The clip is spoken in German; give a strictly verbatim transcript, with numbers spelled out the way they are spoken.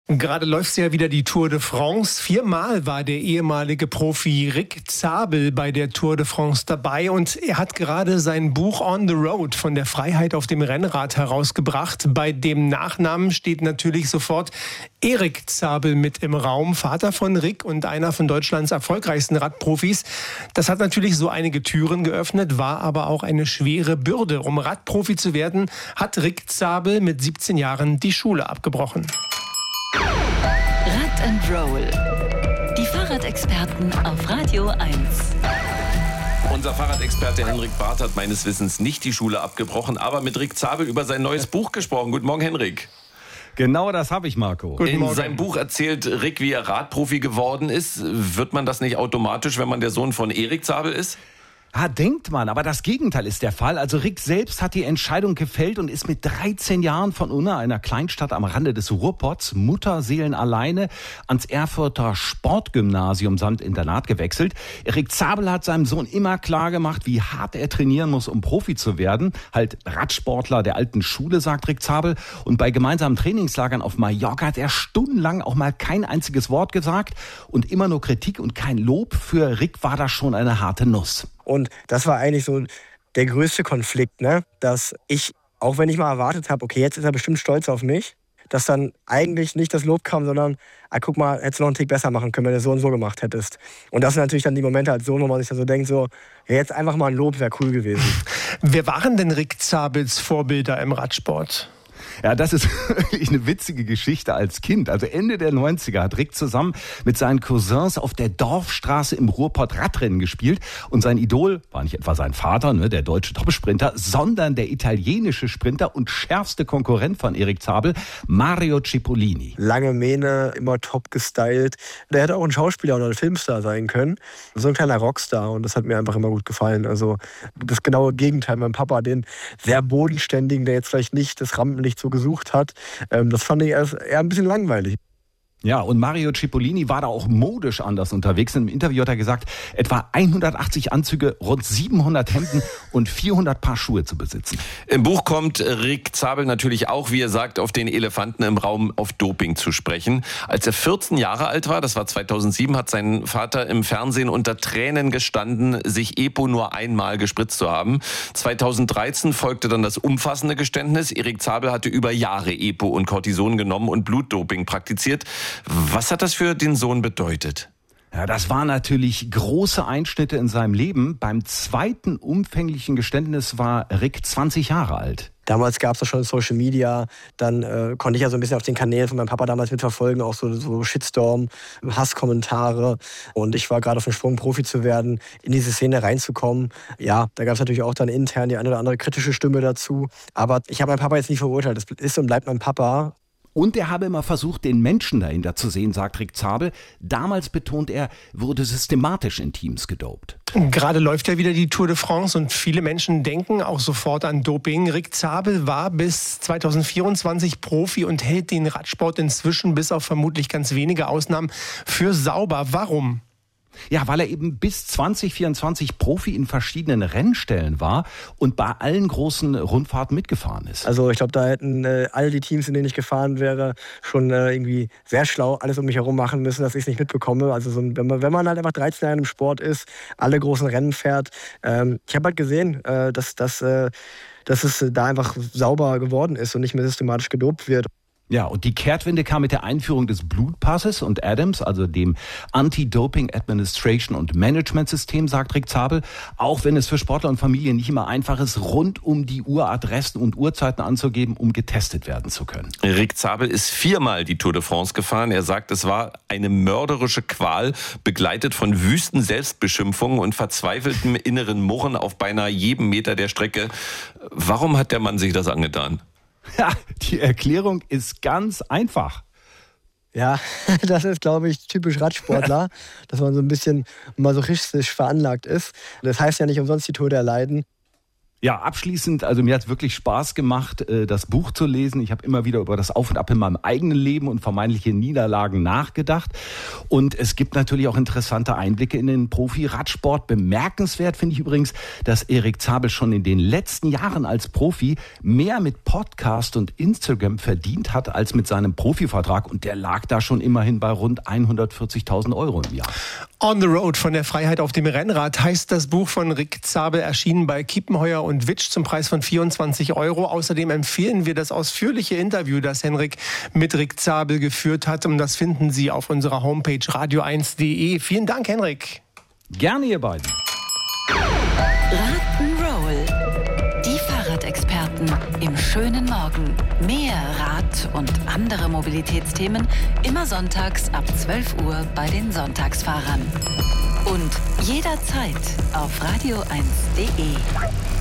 Gerade läuft ja wieder die Tour de France. Viermal war der ehemalige Profi Rick Zabel bei der Tour de France dabei und er hat gerade sein Buch On the Road von der Freiheit auf dem Rennrad herausgebracht. Bei dem Nachnamen steht natürlich sofort Erik Zabel mit im Raum, Vater von Rick und einer von Deutschlands erfolgreichsten Radprofis. Das hat natürlich so einige Türen geöffnet, war aber auch eine schwere Bürde. Um Radprofi zu werden, hat Rick Zabel mit siebzehn Jahren die Schule abgebrochen. Rad and Roll. Die Fahrradexperten auf Radio eins. Unser Fahrradexperte Henrik Barth hat meines Wissens nicht die Schule abgebrochen, aber mit Rick Zabel über sein neues Buch gesprochen. Guten Morgen, Henrik. Genau das habe ich, Marco. Guten Morgen. In seinem Buch erzählt Rick, wie er Radprofi geworden ist. Wird man das nicht automatisch, wenn man der Sohn von Erik Zabel ist? Ja, denkt man, aber das Gegenteil ist der Fall. Also Rick selbst hat die Entscheidung gefällt und ist mit dreizehn Jahren von Unna, einer Kleinstadt am Rande des Ruhrpots, Mutterseelen alleine, ans Erfurter Sportgymnasium samt Internat gewechselt. Rick Zabel hat seinem Sohn immer klar gemacht, wie hart er trainieren muss, um Profi zu werden. Halt Radsportler der alten Schule, sagt Rick Zabel. Und bei gemeinsamen Trainingslagern auf Mallorca hat er stundenlang auch mal kein einziges Wort gesagt. Und immer nur Kritik und kein Lob. Für Rick war das schon eine harte Nuss. Und das war eigentlich so der größte Konflikt, ne? Dass ich, auch wenn ich mal erwartet habe, okay, jetzt ist er bestimmt stolz auf mich, dass dann eigentlich nicht das Lob kam, sondern, ah, guck mal, hättest du noch einen Tick besser machen können, wenn du das so und so gemacht hättest. Und das sind natürlich dann die Momente als Sohn, wo man sich dann so denkt, so, ja, jetzt einfach mal ein Lob wäre cool gewesen. Wer waren denn Rick Zabels Vorbilder im Radsport? Ja, das ist wirklich eine witzige Geschichte als Kind. Also Ende der neunziger hat Rick zusammen mit seinen Cousins auf der Dorfstraße im Ruhrpott Radrennen gespielt. Und sein Idol war nicht etwa sein Vater, ne, der deutsche Topsprinter, sondern der italienische Sprinter und schärfste Konkurrent von Erik Zabel, Mario Cipollini. Lange Mähne, immer top gestylt. Der hätte auch ein Schauspieler oder ein Filmstar sein können. So ein kleiner Rockstar und das hat mir einfach immer gut gefallen. Also das genaue Gegenteil. Mein Papa, den sehr bodenständigen, der jetzt vielleicht nicht das Rampenlicht so gesucht hat. Das fand ich eher ein bisschen langweilig. Ja, und Mario Cipollini war da auch modisch anders unterwegs. Im Interview hat er gesagt, etwa hundertachtzig Anzüge, rund siebenhundert Hemden und vierhundert Paar Schuhe zu besitzen. Im Buch kommt Rick Zabel natürlich auch, wie er sagt, auf den Elefanten im Raum, auf Doping zu sprechen. Als er vierzehn Jahre alt war, das war zweitausendsieben, hat sein Vater im Fernsehen unter Tränen gestanden, sich Epo nur einmal gespritzt zu haben. zweitausenddreizehn folgte dann das umfassende Geständnis. Erik Zabel hatte über Jahre Epo und Cortison genommen und Blutdoping praktiziert. Was hat das für den Sohn bedeutet? Ja, das waren natürlich große Einschnitte in seinem Leben. Beim zweiten umfänglichen Geständnis war Rick zwanzig Jahre alt. Damals gab es ja schon Social Media, dann äh, konnte ich ja so ein bisschen auf den Kanälen von meinem Papa damals mitverfolgen, auch so, so Shitstorm, Hasskommentare. Und ich war gerade auf dem Sprung, Profi zu werden, in diese Szene reinzukommen. Ja, da gab es natürlich auch dann intern die eine oder andere kritische Stimme dazu. Aber ich habe meinen Papa jetzt nie verurteilt. Das ist und bleibt mein Papa. Und er habe immer versucht, den Menschen dahinter zu sehen, sagt Rick Zabel. Damals, betont er, wurde systematisch in Teams gedopt. Gerade läuft ja wieder die Tour de France und viele Menschen denken auch sofort an Doping. Rick Zabel war bis zweitausendvierundzwanzig Profi und hält den Radsport inzwischen bis auf vermutlich ganz wenige Ausnahmen für sauber. Warum? Ja, weil er eben bis zwanzig vierundzwanzig Profi in verschiedenen Rennstellen war und bei allen großen Rundfahrten mitgefahren ist. Also ich glaube, da hätten äh, all die Teams, in denen ich gefahren wäre, schon äh, irgendwie sehr schlau alles um mich herum machen müssen, dass ich es nicht mitbekomme. Also so ein, wenn, man, wenn man halt einfach dreizehn Jahre im Sport ist, alle großen Rennen fährt. Ähm, ich habe halt gesehen, äh, dass, dass, äh, dass es da einfach sauber geworden ist und nicht mehr systematisch gedopt wird. Ja, und die Kehrtwende kam mit der Einführung des Blutpasses und ADAMS, also dem Anti-Doping Administration und Management System, sagt Rick Zabel. Auch wenn es für Sportler und Familien nicht immer einfach ist, rund um die Uhr Adressen und Uhrzeiten anzugeben, um getestet werden zu können. Rick Zabel ist viermal die Tour de France gefahren. Er sagt, es war eine mörderische Qual, begleitet von wüsten Selbstbeschimpfungen und verzweifeltem inneren Murren auf beinahe jedem Meter der Strecke. Warum hat der Mann sich das angetan? Ja, die Erklärung ist ganz einfach. Ja, das ist, glaube ich, typisch Radsportler, dass man so ein bisschen masochistisch veranlagt ist. Das heißt ja nicht umsonst die Tour der Leiden. Ja, abschließend, also mir hat es wirklich Spaß gemacht, das Buch zu lesen. Ich habe immer wieder über das Auf und Ab in meinem eigenen Leben und vermeintliche Niederlagen nachgedacht. Und es gibt natürlich auch interessante Einblicke in den Profi-Radsport. Bemerkenswert finde ich übrigens, dass Erik Zabel schon in den letzten Jahren als Profi mehr mit Podcast und Instagram verdient hat als mit seinem Profivertrag. Und der lag da schon immerhin bei rund hundertvierzigtausend Euro im Jahr. On the Road von der Freiheit auf dem Rennrad heißt das Buch von Rick Zabel, erschienen bei Kiepenheuer und Witsch zum Preis von vierundzwanzig Euro. Außerdem empfehlen wir das ausführliche Interview, das Henrik mit Rick Zabel geführt hat. Und das finden Sie auf unserer Homepage radio eins punkt de. Vielen Dank, Henrik. Gerne, ihr beiden. Rock'n'Roll. Die Fahrradexperten im schönen Morgen. Mehr Rad und andere Mobilitätsthemen immer sonntags ab zwölf Uhr bei den Sonntagsfahrern. Und jederzeit auf radio eins punkt de.